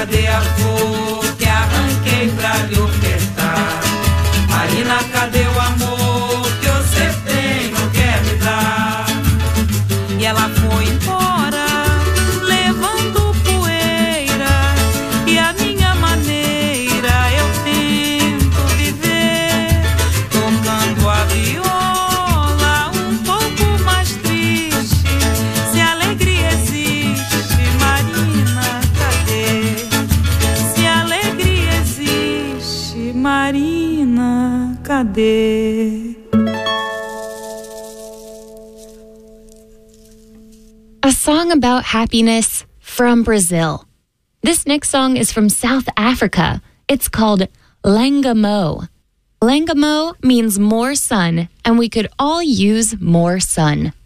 cadê a flor que arranquei pra lhe ofertar? Marina, cadê o amor que você tem, não quer me dar? E ela foi embora, levando poeira, e a minha maneira eu tento viver, tocando a viola um pouco mais triste. Se a alegria existe, Marina, cadê? Se a alegria existe, Marina, cadê? A song about happiness from Brazil. This next song is from South Africa. It's called Langamo. Langamo means more sun, and we could all use more sun.